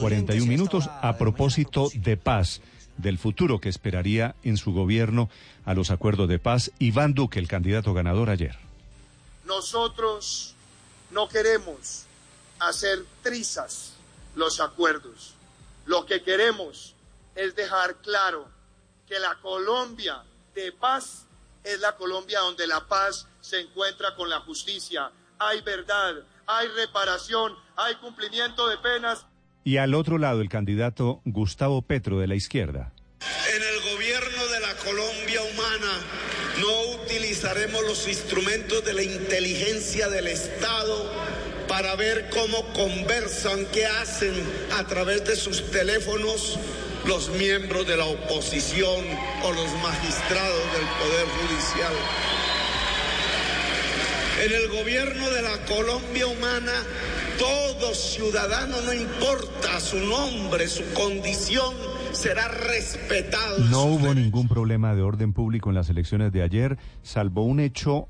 41 minutos a propósito de paz, del futuro que esperaría en su gobierno a los acuerdos de paz. Iván Duque, el candidato ganador ayer. Nosotros no queremos hacer trizas los acuerdos. Lo que queremos es dejar claro que la Colombia de paz es la Colombia donde la paz se encuentra con la justicia. Hay verdad, hay reparación, hay cumplimiento de penas. Y al otro lado, el candidato Gustavo Petro, de la izquierda. En el gobierno de la Colombia humana no utilizaremos los instrumentos de la inteligencia del Estado para ver cómo conversan, qué hacen a través de sus teléfonos los miembros de la oposición o los magistrados del Poder Judicial. En el gobierno de la Colombia humana, todo ciudadano, no importa su nombre, su condición, será respetado. No hubo ningún problema de orden público en las elecciones de ayer, salvo un hecho